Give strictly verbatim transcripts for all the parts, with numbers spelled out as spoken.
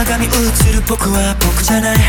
鏡映る僕は僕じゃない。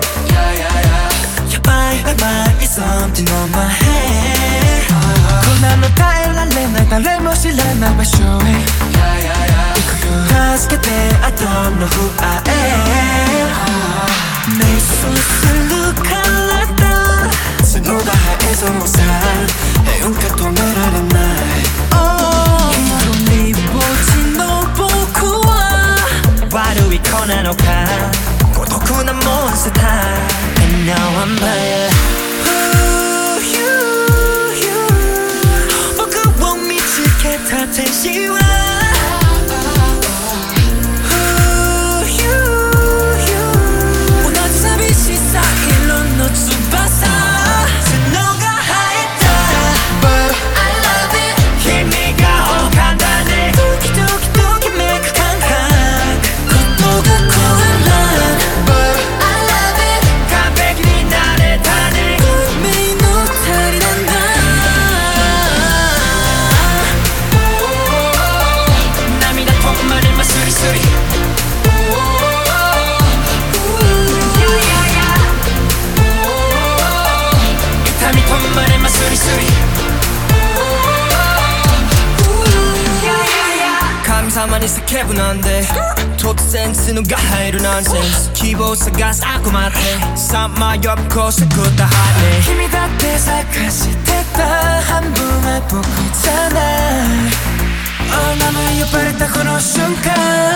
やばい Like might be something on my head。 こんなの耐えられない、誰も知らない場所へ行くよ。助けて I don't know who I am。 瞑想する体、角が生えそうさ、変化止められない。一人ぼっちの僕は悪い子なのか、孤独なモンスター。 And now I'm there。 僕を見つけた天使は同じ寂しさ、色の翼、角が生えた。 But I love it。 君が他だね。ドキドキときめく感覚、ことが怖い。 But I love it。 完璧になれたね。運命の足りなんだ。涙止まれまスリスリ。痛み止まれまスリスリ。神様に叫ぶなんで、突然角が入るナンセンス。希望探す悪魔ってさまよぶこしてくったハート。君だって探してた半分は僕じゃない。oh、名前呼ばれたこの瞬間、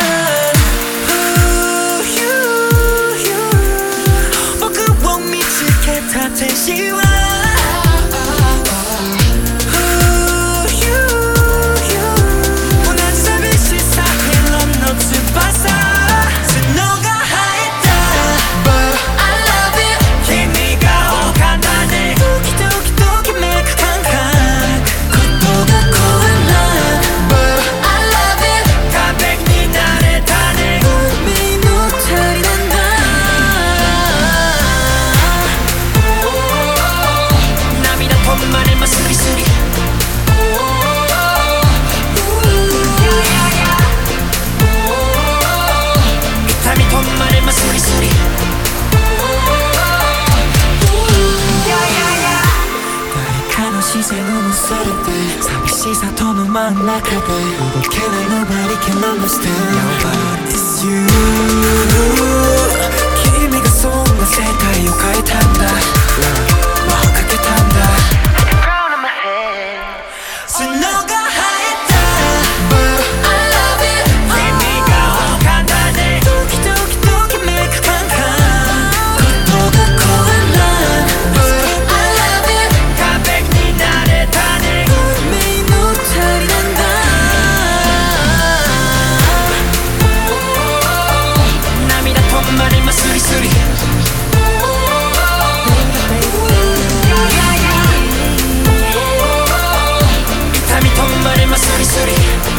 僕を見つけた天使は寂しさとの真ん中で動けない Nobody can understand But it's you。 君がそんな世界を変えたんだ、魔法かけたんだ。角が生えた。 But I love it。 君が他だね。ドキドキときめく感覚、ことが怖い。痛み止まれまスリスリ。